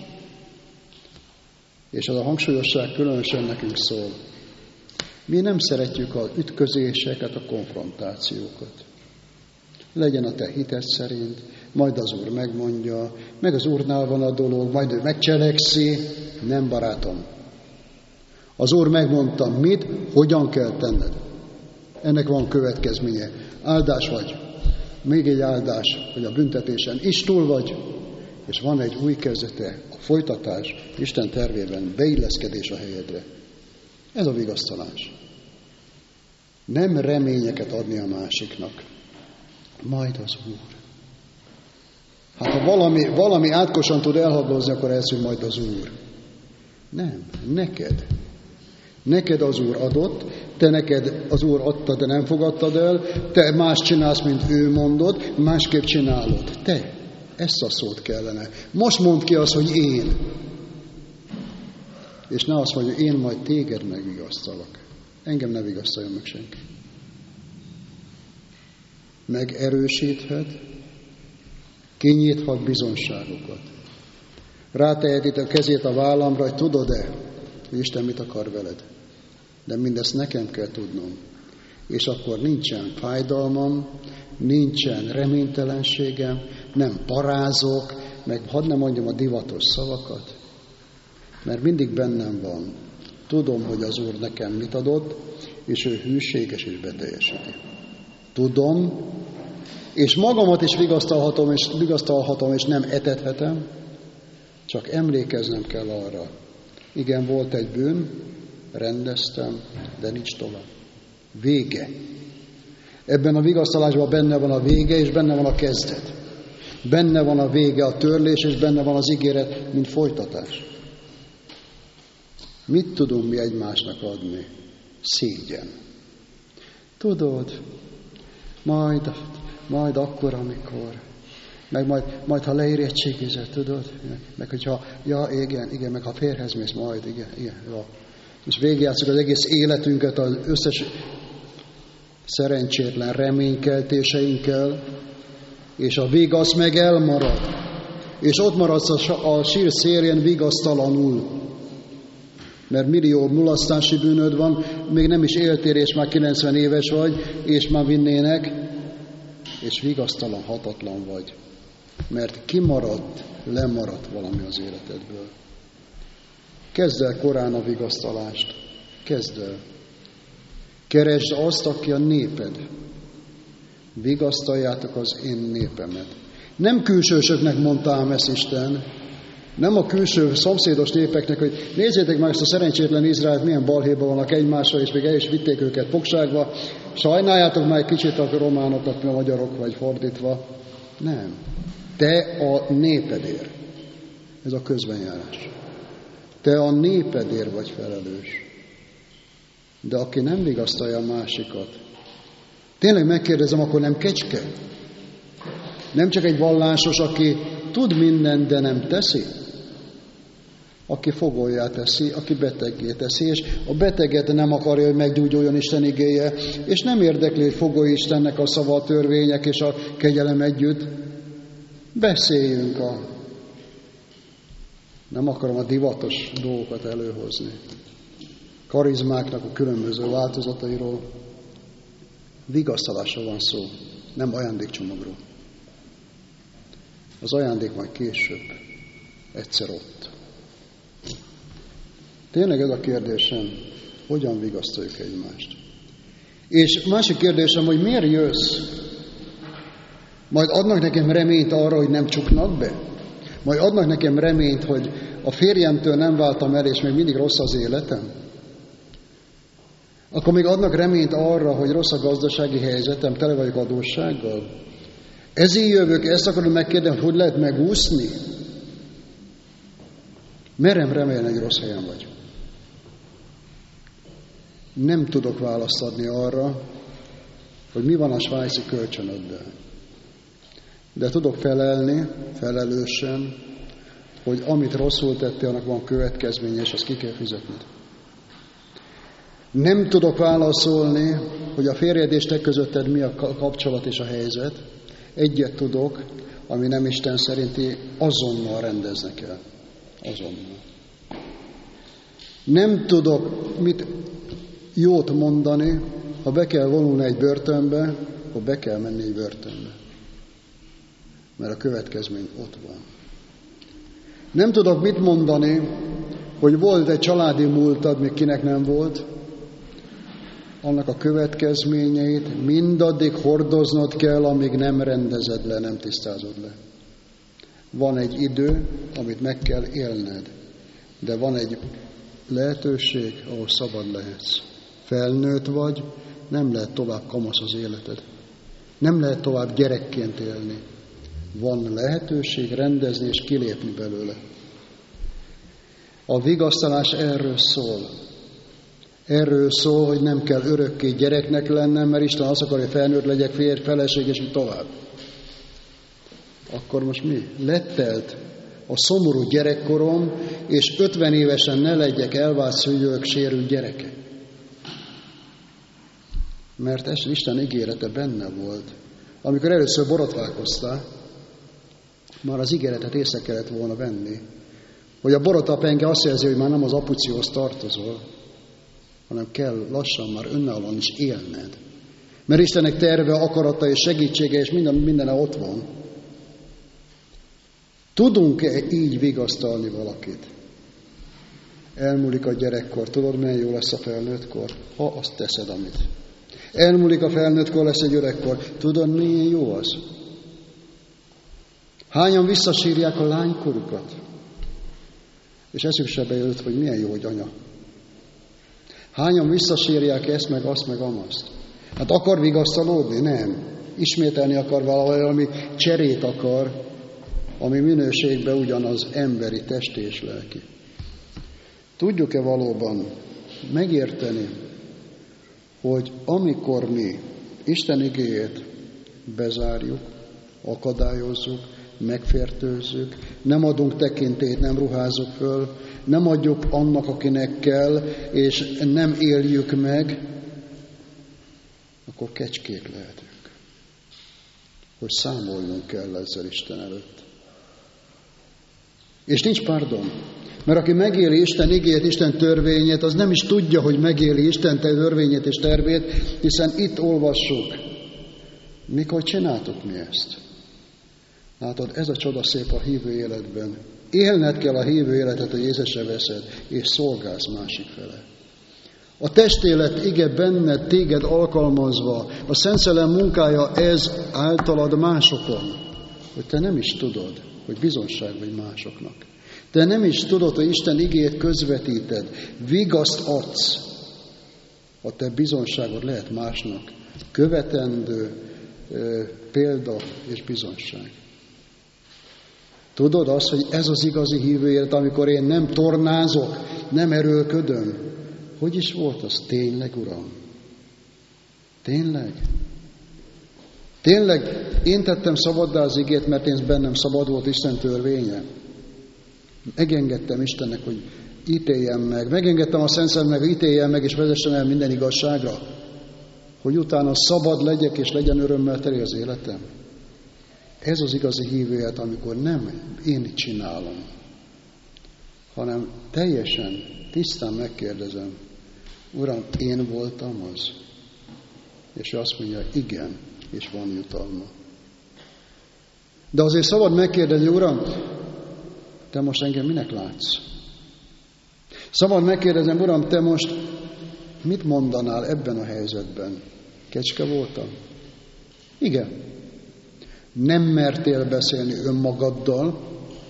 És az a hangsúlyosság különösen nekünk szól. Mi nem szeretjük az ütközéseket, a konfrontációkat. Legyen a te hited szerint, majd az Úr megmondja, meg az Úrnál van a dolog, majd ő megcselekszi. Nem, barátom. Az Úr megmondta, mit, hogyan kell tenned. Ennek van következménye. Áldás vagy. Még egy áldás, hogy a büntetésen is túl vagy, és van egy új kezdete, a folytatás, Isten tervében, beilleszkedés a helyedre. Ez a vigasztalás. Nem reményeket adni a másiknak. Majd az Úr. Hát ha valami átkosan tud elhablozni, akkor ez, hogy majd az Úr. Nem, neked. Neked az Úr adott, te neked az Úr adta, de nem fogadtad el, te más csinálsz, mint ő mondott, másképp csinálod. Te. Ezt a szót kellene. Most mondd ki azt, hogy én. És ne azt mondja, hogy én majd téged megvigasztalok. Engem ne vigasztaljon meg senki. Megerősíthet, kinyithat bizonságokat. Ráteheti a kezét a vállamra, hogy tudod-e, hogy Isten mit akar veled. De mindezt nekem kell tudnom. És akkor nincsen fájdalmam, nincsen reménytelenségem, nem parázok, meg hadd ne mondjam a divatos szavakat, mert mindig bennem van, Tudom, hogy az Úr nekem mit adott, és ő hűséges és beteljesíti. Tudom, és magamat is vigasztalhatom, és nem etethetem, csak emlékeznem kell arra. Igen, volt egy bűn, rendeztem, de nincs tovább. Vége. Ebben a vigasztalásban benne van a vége, és benne van a kezdet. Benne van a vége, a törlés, és benne van az ígéret, mint folytatás. Mit tudunk mi egymásnak adni? Szégyen. Tudod, majd akkor, amikor, meg majd ha leérettségized, tudod, meg hogyha, igen, meg ha férhez mész, majd, igen, ja. És végigjátszunk az egész életünket az összes szerencsétlen reménykeltéseinkkel, és a vigasz meg elmarad. És ott maradsz a sír szélén vigasztalanul. Mert millió mulasztási bűnöd van, még nem is éltél, és már 90 éves vagy, és már vinnének, és vigasztalan, hatatlan vagy. Mert kimaradt, lemaradt valami az életedből. Kezd el korán a vigasztalást. Kezd el. Keresd azt, aki a néped. Vigasztaljátok az én népemet. Nem külsősöknek mondta ezt Isten, nem a külső szomszédos népeknek, hogy nézzétek meg ezt a szerencsétlen Izraelt, milyen balhéban vannak egymásra, és még el is vitték őket fogságba. Sajnáljátok már egy kicsit a románokat, a magyarok, vagy fordítva. Nem. Te a népedért. Ez a közbenjárás. Te a népedért vagy felelős. De aki nem vigasztalja a másikat, tényleg megkérdezem, akkor nem kecske? Nem csak egy vallásos, aki tud mindent, de nem teszi? Aki fogolyá teszi, aki beteggé teszi, és a beteget nem akarja, hogy meggyógyuljon Isten igéje, és nem érdekli, hogy fogoly Istennek a szava, a törvények és a kegyelem együtt. Beszéljünk nem akarom a divatos dolgokat előhozni. Karizmáknak a különböző változatairól. Vigasztalásra van szó, nem ajándékcsomagról. Az ajándék majd később, egyszer ott. Tényleg ez a kérdésem, hogyan vigasztaljuk egymást? És másik kérdésem, hogy miért jössz? Majd adnak nekem reményt arra, hogy nem csuknak be? Majd adnak nekem reményt, hogy a férjemtől nem váltam el, és még mindig rossz az életem? Akkor még adnak reményt arra, hogy rossz a gazdasági helyzetem, tele vagyok adóssággal? Ezért jövök, ezt akarom megkérdezni, hogy lehet megúszni? Merem remélni, hogy rossz helyen vagy. Nem tudok választ adni arra, hogy mi van a svájci kölcsönöddel. De tudok felelni, felelősen, hogy amit rosszul tettél, annak van következménye, és azt ki kell fizetned. Nem tudok válaszolni, hogy a férjed és te közötted mi a kapcsolat és a helyzet. Egyet tudok, ami nem Isten szerinti, azonnal rendeznek el. Azonnal. Nem tudok mit jót mondani, ha be kell vonulni egy börtönbe, akkor be kell menni egy börtönbe. Mert a következmény ott van. Nem tudok mit mondani, hogy volt egy családi múltad, még kinek nem volt, annak a következményeit mindaddig hordoznod kell, amíg nem rendezed le, nem tisztázod le. Van egy idő, amit meg kell élned, de van egy lehetőség, ahol szabad lehetsz. Felnőtt vagy, nem lehet tovább kamasz az életed. Nem lehet tovább gyerekként élni. Van lehetőség rendezni és kilépni belőle. A vigasztalás erről szól. Erről szól, hogy nem kell örökké gyereknek lennem, mert Isten azt akarja, hogy felnőtt legyek, férj, feleség, és így tovább. Akkor most mi? Lettelt a szomorú gyerekkorom, és 50 évesen ne legyek elvált szülők, sérült gyereke. Mert ez Isten ígérete benne volt. Amikor először borotválkoztál, már az ígéretet észre kellett volna venni, hogy a borotapenge azt jelzi, hogy már nem az apucióhoz tartozol, hanem kell lassan már önállóan is élned. Mert Istennek terve, akarata és segítsége, és mindene ott van. Tudunk-e így vigasztalni valakit? Elmúlik a gyerekkor, tudod, milyen jó lesz a felnőttkor? Ha azt teszed, amit. Elmúlik a felnőttkor, lesz egy öregkor. Tudod, milyen jó az? Hányan visszasírják a lánykorukat? És eszükbe bejött, hogy milyen jó, hogy anya. Hányan visszasírják ezt, meg azt, meg amazt? Hát akar vigasztalódni? Nem. Ismételni akar valami cserét akar, ami minőségben ugyanaz emberi, testi és lelki. Tudjuk-e valóban megérteni, hogy amikor mi Isten igéjét bezárjuk, akadályozzuk, megfertőzzük, nem adunk tekintélyt, nem ruházzuk föl, nem adjuk annak, akinek kell, és nem éljük meg, akkor kecskék lehetünk. Hogy számolnunk kell ezzel Isten előtt. És nincs pardon. Mert aki megéli Isten igéjét, Isten törvényét, az nem is tudja, hogy megéli Isten törvényét és tervét, hiszen itt olvassuk. Mikor csináltuk mi ezt? Látod, ez a csoda szép a hívő életben. Élned kell a hívő életet, hogy észre veszed, és szolgálsz másik fele. A testélet ige benned, téged alkalmazva, a Szent Szellem munkája ez általad másokon, hogy te nem is tudod, hogy bizonság vagy másoknak. Te nem is tudod, hogy Isten igéjét közvetíted, vigaszt adsz. A te bizonságod lehet másnak követendő példa és bizonság. Tudod azt, hogy ez az igazi hívő élet, amikor én nem tornázok, nem erőlködöm. Hogy is volt az? Tényleg, Uram? Tényleg? Tényleg én tettem szabaddá az igét, mert én bennem szabad volt Isten törvénye? Megengedtem Istennek, hogy ítéljem meg. Megengedtem a Szent Szellemnek, hogy ítéljem meg, és vezessen el minden igazságra. Hogy utána szabad legyek, és legyen örömmel teli az életem. Ez az igazi hívőjét, amikor nem én csinálom, hanem teljesen, tisztán megkérdezem, Uram, én voltam az? És ő azt mondja, igen, és van jutalma. De azért szabad megkérdezni, Uram, te most engem minek látsz? Szabad megkérdezem, Uram, te most mit mondanál ebben a helyzetben? Kecske voltam? Igen. Nem mertél beszélni önmagaddal,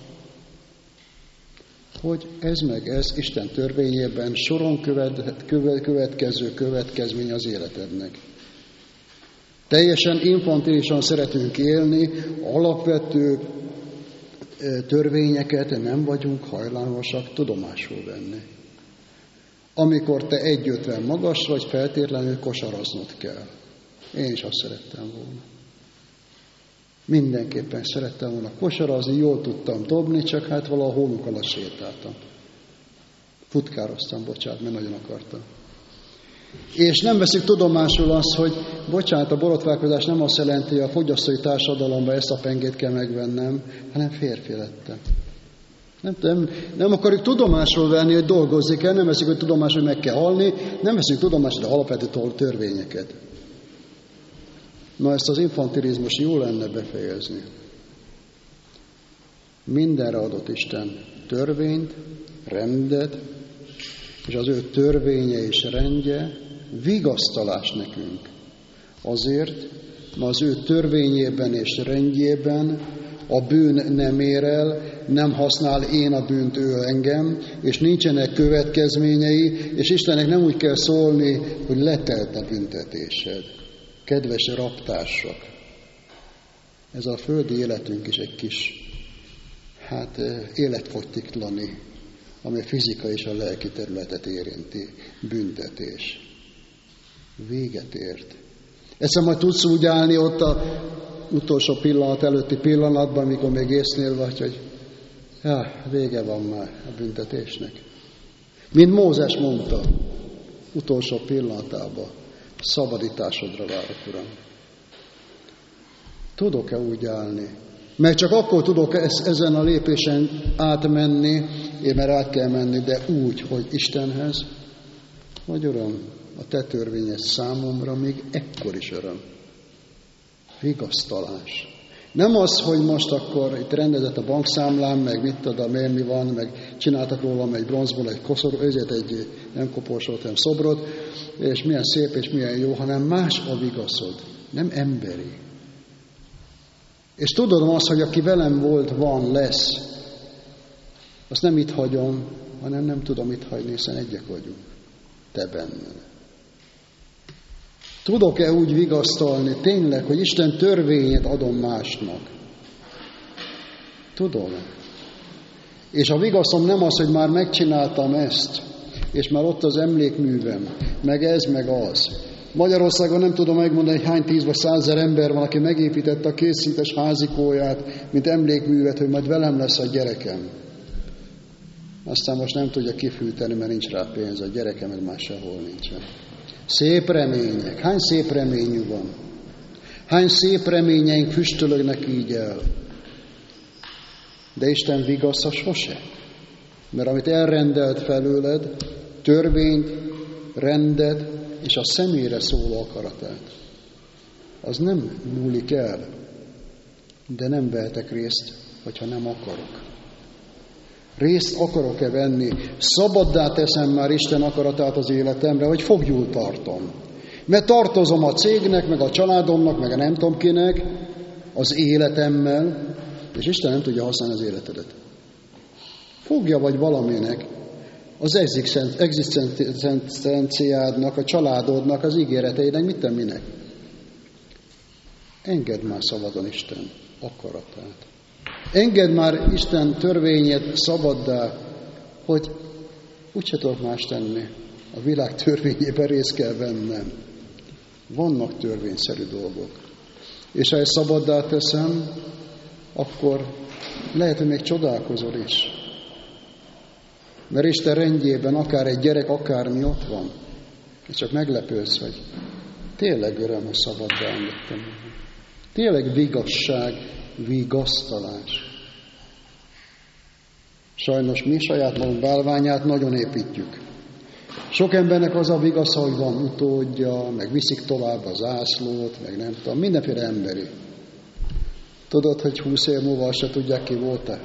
hogy ez meg ez Isten törvényében soron következő következmény az életednek. Teljesen infantilisan szeretünk élni, alapvető törvényeket nem vagyunk hajlamosak tudomásul venni. Amikor te 1,50 magas vagy, feltétlenül kosaraznod kell. Én is azt szerettem volna. Mindenképpen szerettem volna kosarazni, jól tudtam dobni, csak hát valaha a hónuk alatt sétáltam. Futkároztam, bocsánat, mert nagyon akartam. És nem veszik tudomásul azt, hogy bocsánat, a borotválkozás nem azt jelenti, hogy a fogyasztói társadalomban ezt a pengét kell megvennem, hanem férfi lettem. Nem akarjuk tudomásul venni, hogy dolgozik el, nem veszik, hogy tudomásul, hogy meg kell halni, nem veszik tudomásul, de alapvető törvényeket. Na, ezt az infantilizmus jó lenne befejezni. Mindenre adott Isten törvényt, rendet, és az ő törvénye és rendje vigasztalás nekünk. Azért, mert az ő törvényében és rendjében a bűn nem ér el, nem használ én a bűnt, ő engem, és nincsenek következményei, és Istennek nem úgy kell szólni, hogy letelt a büntetésed. Kedves raptársak, ez a földi életünk is egy kis, életfogytiglani, ami a fizika és a lelki területet érinti, büntetés. Véget ért. Egyszer majd tudsz úgy állni ott az utolsó pillanat előtti pillanatban, amikor még észnél vagy, hogy vége van már a büntetésnek. Mint Mózes mondta, utolsó pillanatában, szabadításodra várok, Uram. Tudok-e úgy állni? Mert csak akkor tudok ezen a lépésen átmenni, mert át kell menni, de úgy, hogy Istenhez, hogy Uram, a te törvényed számomra még ekkor is öröm. Vigasztalás. Nem az, hogy most akkor itt rendezett a bankszámlám, meg mit tudom én, mi van, meg csináltak rólam egy bronzból egy nem koporsót, hanem szobrot, és milyen szép és milyen jó, hanem más a vigaszod, nem emberi. És tudom azt, hogy aki velem volt, van, lesz, azt nem itt hagyom, hanem nem tudom itt hagyni, hiszen egyek vagyunk, te benned. Tudok-e úgy vigasztalni tényleg, hogy Isten törvényét adom másnak? Tudom. És a vigaszom nem az, hogy már megcsináltam ezt, és már ott az emlékművem, meg ez, meg az. Magyarországon nem tudom megmondani, hogy hány 10 vagy 100 000 ember van, aki megépítette a készszintes házikóját, mint emlékművet, hogy majd velem lesz a gyerekem. Aztán most nem tudja kifűteni, mert nincs rá pénz, a gyerekem meg már sehol nincsen. Szép remények. Hány szép reményű van? Hány szép reményeink füstölögnek így el? De Isten vigasza sose. Mert amit elrendelt felőled, törvényt, rendet és a személyre szóló akaratát, az nem múlik el, de nem vehetek részt, hogyha nem akarok. Részt akarok-e venni? Szabaddá teszem már Isten akaratát az életemre, vagy foglyul tartom? Mert tartozom a cégnek, meg a családomnak, meg a nem tudom kinek, az életemmel, és Isten nem tudja használni az életedet. Fogja vagy valaminek az egzisztenciádnak, a családodnak, az ígéreteinek, mit minek. Engedd már szabadon Isten akaratát. Engedd már Isten törvényét szabaddá, hogy úgyse tudok más tenni. A világ törvényében részt kell vennem. Vannak törvényszerű dolgok. És ha ezt szabaddá teszem, akkor lehet, hogy még csodálkozol is. Mert Isten rendjében akár egy gyerek, akármi ott van. És csak meglepődsz, hogy tényleg öröm, hogy szabaddá engedtem. Tényleg vigasság, vigasztalás. Sajnos mi saját magunk bálványát nagyon építjük. Sok embernek az a vigasza, hogy van utódja, meg viszik tovább az zászlót, meg nem tudom, mindenféle emberi. Tudod, hogy 20 év múlva azt se tudják, ki volt-e?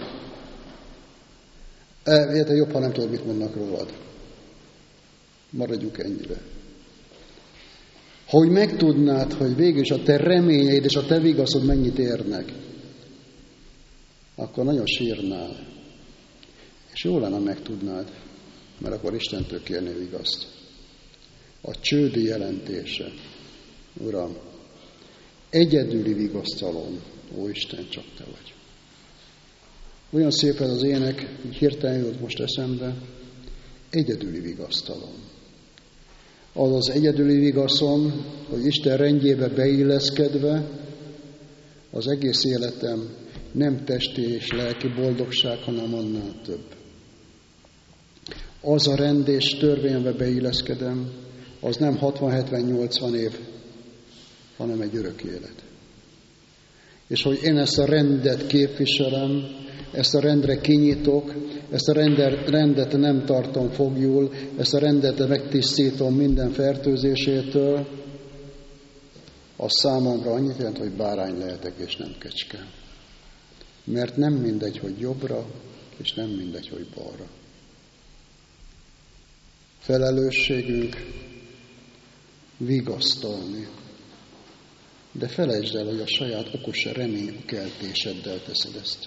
Jobb, ha nem tudod, mit mondnak rólad. Maradjunk ennyire. Ha úgy megtudnád, hogy végül is a te reményeid és a te vigaszod mennyit érnek, akkor nagyon sírnál. És jó lenne, megtudnád, mert akkor Istentől kérnél vigaszt. A csődi jelentése. Uram, egyedüli vigasztalom, ó Isten, csak te vagy. Olyan szép ez az ének, így hirtelen jött most eszembe, egyedüli vigasztalom. Az az egyedüli vigaszom, hogy Isten rendjébe beilleszkedve az egész életem nem testi és lelki boldogság, hanem annál több. Az a rend és törvénybe beilleszkedem, az nem 60-70-80 év, hanem egy örök élet. És hogy én ezt a rendet képviselem, ezt a rendre kinyitok, ezt a rendet nem tartom foglyul, ezt a rendet megtisztítom minden fertőzésétől, az számomra annyit jelent, hogy bárány lehetek, és nem kecske. Mert nem mindegy, hogy jobbra, és nem mindegy, hogy balra. Felelősségünk vigasztalni. De felejtsd el, hogy a saját okos reménykeltéseddel teszed ezt.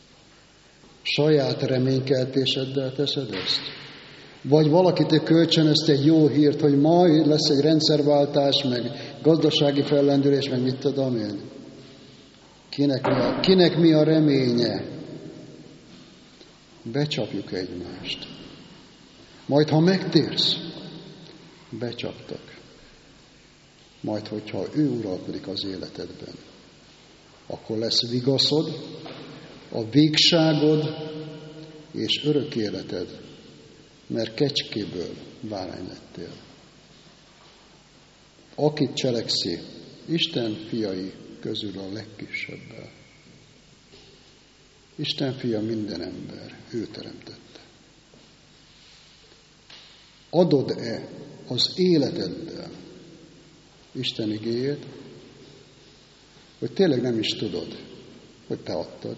Saját reménykeltéseddel teszed ezt? Vagy valakitől kölcsönözte egy jó hírt, hogy majd lesz egy rendszerváltás, meg gazdasági fellendülés, meg mit tudom én? Kinek mi a reménye? Becsapjuk egymást. Majd, ha megtérsz, becsaptak. Majd, hogyha ő uralkodik az életedben, akkor lesz vigaszod, a végságod és örök életed, mert kecskéből bárány lettél. Akit cselekszi, Isten fiai közül a legkisebbel. Isten fia minden ember, ő teremtette. Adod-e az életeddel Isten igéjét, hogy tényleg nem is tudod, hogy te adtad.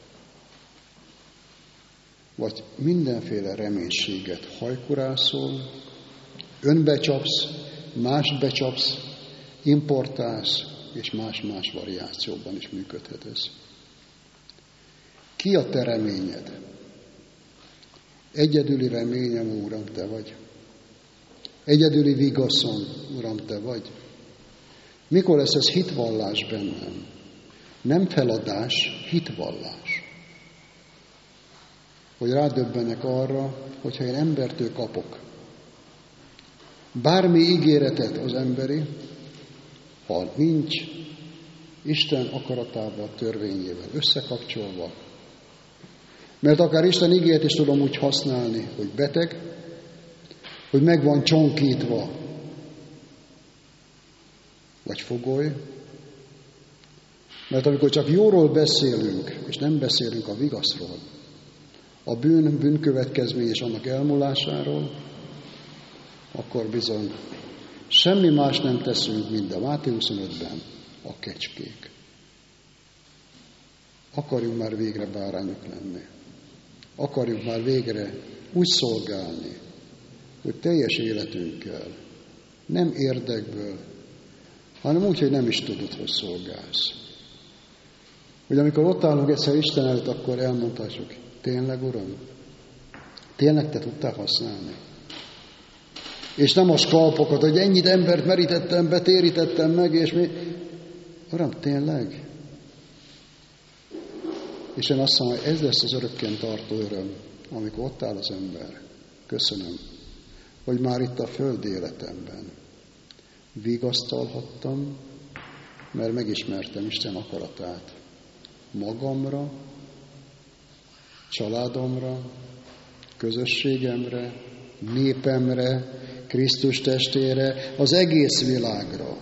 Vagy mindenféle reménységet hajkurászol, önbecsapsz, mást becsapsz, importálsz, és más-más variációban is működhet ez. Ki a te reményed? Egyedüli reményem, Uram, te vagy. Egyedüli vigaszom, Uram, te vagy. Mikor lesz ez hitvallás bennem? Nem feladás, hitvallás. Hogy rádöbbenek arra, hogyha én embertől kapok bármi ígéretet az emberi, ha nincs Isten akaratával, törvényével összekapcsolva, mert akár Isten ígéret is tudom úgy használni, hogy beteg, hogy meg van csonkítva, vagy fogoly, mert amikor csak jóról beszélünk, és nem beszélünk a vigaszról, a bűnkövetkezmény és annak elmúlásáról, akkor bizony semmi más nem teszünk, mint a Máté 25-ben a kecskék. Akarjunk már végre bárányok lenni. Akarjuk már végre úgy szolgálni, hogy teljes életünkkel, nem érdekből, hanem úgy, hogy nem is tudod, hogy szolgálsz. Hogy amikor ott állunk egyszer Isten előtt, akkor elmondhatjuk, tényleg, Uram, tényleg te tudtál használni? És nem a skalpokat, hogy ennyit embert merítettem be, térítettem meg, és mi... Uram, tényleg? És én azt mondom, hogy ez lesz az örökken tartó öröm, amikor ott áll az ember. Köszönöm, hogy már itt a földi életemben vigasztalhattam, mert megismertem Isten akaratát magamra, családomra, közösségemre, népemre, Krisztus testére, az egész világra.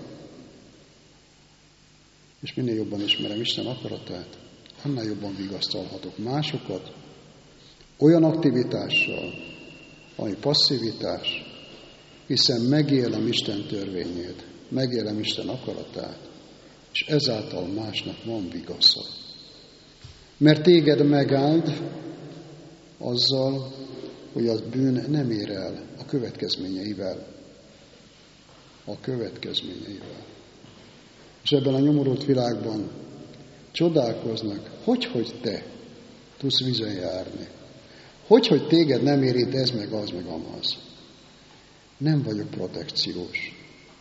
És minél jobban ismerem Isten akaratát, annál jobban vigasztalhatok másokat olyan aktivitással, ami passzivitás, hiszen megélem Isten törvényét, megélem Isten akaratát, és ezáltal másnak van vigasza. Mert téged megáld azzal, hogy az bűn nem ér el a következményeivel. A következményeivel. És ebben a nyomorult világban csodálkoznak, hogy te tudsz vízen járni. Hogy téged nem érint ez, meg az, meg amaz. Nem vagyok protekciós,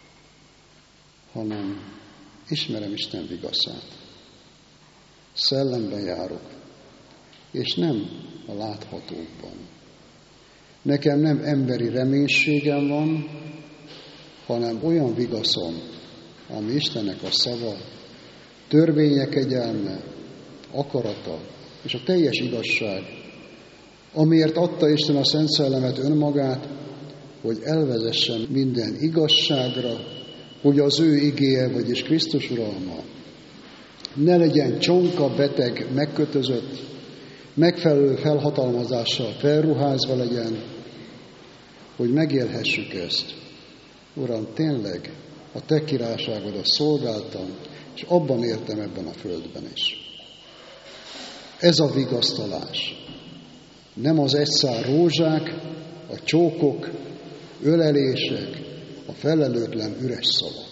hanem ismerem Isten vigaszát. Szellemben járok, és nem a láthatókban. Nekem nem emberi reménységem van, hanem olyan vigaszom, ami Istennek a szava, törvénye, kegyelme, akarata és a teljes igazság, amiért adta Isten a Szent Szellemet önmagát, hogy elvezessen minden igazságra, hogy az ő igéje, vagyis Krisztus uralma ne legyen csonka, beteg, megkötözött, megfelelő felhatalmazással felruházva legyen, hogy megélhessük ezt. Uram, tényleg a te királyságodat szolgáltam, és abban éltem ebben a földben is. Ez a vigasztalás. Nem az egyszár rózsák, a csókok, ölelések, a felelőtlen üres szavak.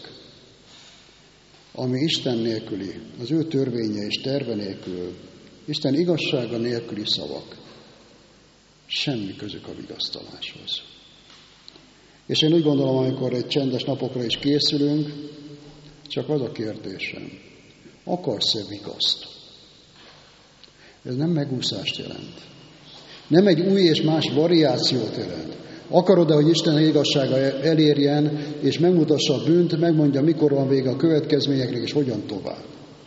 Ami Isten nélküli, az ő törvénye és terve nélkül, Isten igazsága nélküli szavak, semmi közük a vigasztaláshoz. És én úgy gondolom, amikor egy csendes napokra is készülünk, csak az a kérdésem, akarsz-e vigaszt? Ez nem megúszást jelent. Nem egy új és más variációt jelent. Akarod-e, hogy Isten igazsága elérjen, és megmutassa a bűnt, megmondja, mikor van vége a következményeknek, és hogyan tovább?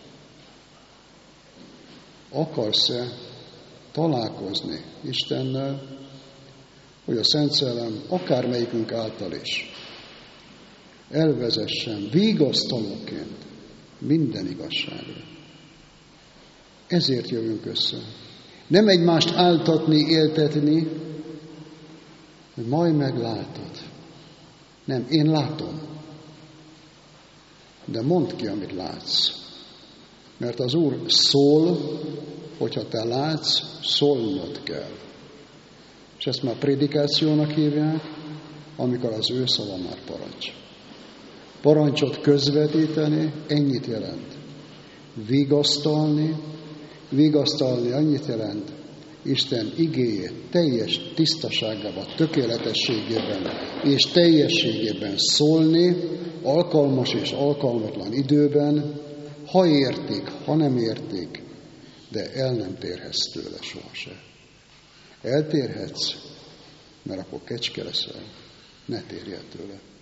Akarsz-e találkozni Istennel, hogy a Szent Szellem akármelyikünk által is elvezessen vigasztalóként minden igazságra. Ezért jövünk össze. Nem egymást áltatni, éltetni, hogy majd meglátod. Nem, én látom. De mondd ki, amit látsz. Mert az Úr szól, hogyha te látsz, szólnod kell. És ezt már prédikációnak hívják, amikor az ő szava már parancs. Parancsot közvetíteni, ennyit jelent. Vigasztalni annyit jelent, Isten igéjét teljes tisztaságában, tökéletességében és teljességében szólni, alkalmas és alkalmatlan időben, ha értik, ha nem értik, de el nem térhetsz tőle sohasem. Eltérhetsz, mert akkor kecske leszel, ne térj el tőle.